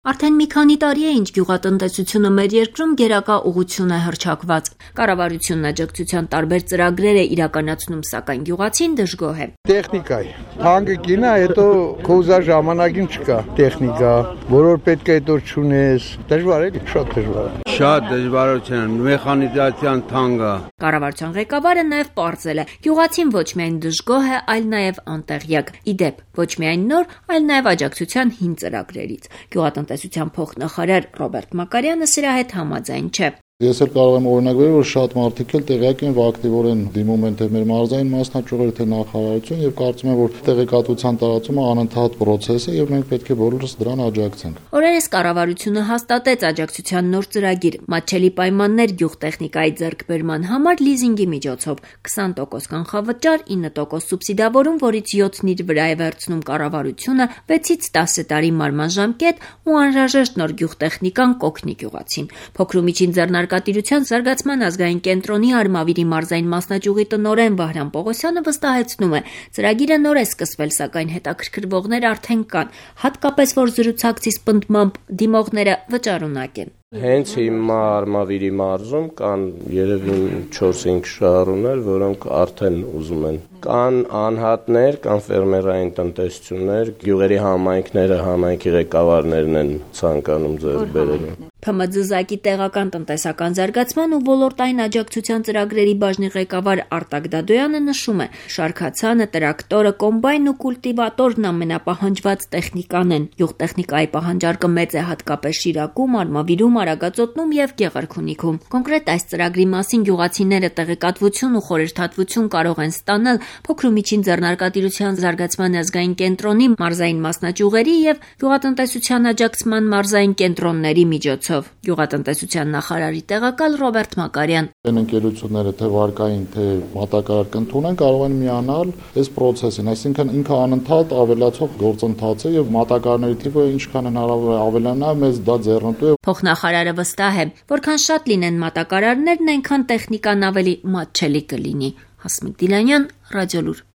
Արդեն մի քանի տարի է, ինչ գյուղատնտեսությունը մեր երկրում գերակա ուղղություն է հռչակված։ Կառավարությունն աջակցության տարբեր ծրագրեր է իրականացնում, սակայն գյուղացին դժգոհ է։ Տեխնիկայի, թանկը կինա, հետո քոզա ժամանակին չկա տեխնիկա, որոր պետք է հետո չունես, դժվար է, շատ դժվար է։ Շատ դժվարություն, մեխանիզացիան թանկը։ Կառավարության ղեկավարը նաև պարզել է, գյուղացին ոչ միայն դժգոհ է, այլ նաև անտեղյակ։ Իդեպ, ոչ միայն նոր, այլ նաև աջակցության հին ծրագրերից։ Գյուղատնտեսության փոխնախարար Ռոբերտ Մակարյանը սրա հետ համաձայն չէ։ Ես էլ կարող եմ օրինակ բերել, որ շատ մարդիկ էլ տեղյակ են ու ակտիվորեն դիմում են թե մեր մարզային մասնաճյուղերը, թե նախարարություն եւ կարծում եմ, որ տեղեկատվության տարածումը անընդհատ process է եւ մենք պետք է բոլորս դրան աջակցենք։ Օրերս կառավարությունը հաստատեց աջակցության նոր ծրագիր՝ մատչելի պայմաններ գյուղտեխնիկայի ձեռքբերման համար լիզինգի միջոցով 20% կանխավճար, 9% սուբսիդավորում, որից 7-ն իր վրա է վերցնում կառավարությունը, 6-ից 10 տարի մարման ժամկետ ու անհրաժեշտ նոր գյուղտեխնիկան կօգնի գյուղացին։ Փոքր ու միջին ձեռնարկատիրության զարգացման ազգային կենտրոնի Արմավիրի մարզային մասնաճյուղի տնօրեն Վահրամ Պողոսյանը վստահեցնում է, ծրագիրը նոր է սկսվել, սակայն հետաքրքրվողներ արդեն կան, հատկապես որ զրուցակցի պնդմամբ դիմողները վճարունակ են։ Հենց հիմա Արմավիրի մարզում կան երևի 4-5 շահառուներ, որոնք արդեն ուզում են։ Կան անհատներ, կան ֆերմերային տնտեսություններ, գյուղերի համայնքները, համայնքի ղեկավարներն են ցանկանում ձեռք բերել։ ՓՄԶ-ի տեղական տնտեսական զարգացման ու ոլորտային աջակցության ծրագրերի բաժնի ղեկավար Արտակ Դադոյանը նշում է, շարքացանը, տրակտորը, կոմբայնն ու կուլտիվատորն ամենապահանջված տեխնիկան են։ Գյուղտեխնիկայի պահանջարկը մեծ է հատկապես Շիրակում, Արմավիրում, Արագածոտնում եւ Գեղարքունիքում։ Կոնկրետ այս ծրագրի մասին գյուղացիները տեղեկատվություն ու խորհրդատվություն կարող են ստանալ փոքր ու միջին ձեռնարկատիրության զարգացման ազգային կենտրոնի մարզային մասնաճյուղերի եւ գյուղատնտեսության աջակցման մարզային կենտրոնների միջոցով։ Գյուղատնտեսության նախարարի տեղակալ Ռոբերտ Մակարյան։ Այն ընկերությունները թե վարկային, թե մատակարար կընդունեն, կարող են միանալ այս process-ին, այսինքն ինքը անընդհատ ավելացող գործընթաց է եւ մատակարարների թիվը ինչքան հնարավոր է ավելանա, մեզ դա ձեռնտու է։ Փոխնախարարը վստահ է, որքան շատ լինեն մատակարարներն, այնքան տեխնիկան ավելի մատչելի կլինի։ Հասմիկ Դիլանյան, Ռադիոլուր։